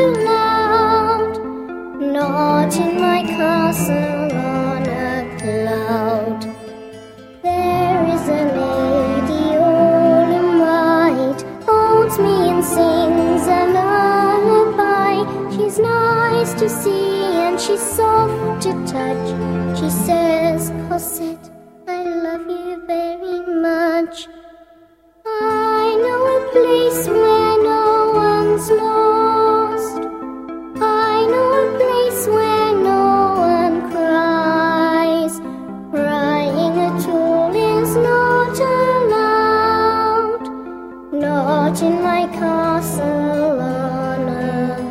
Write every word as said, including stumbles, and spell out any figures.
too loud. Not in my castle on a cloud. There is a lady all in white, holds me and sings a lullaby. She's nice to see and she's soft to touch. She says, Cosette, I love you very much. I know a place where no one's lost. I know a place where no one cries. Crying at all is not allowed. Not in my castle on earth.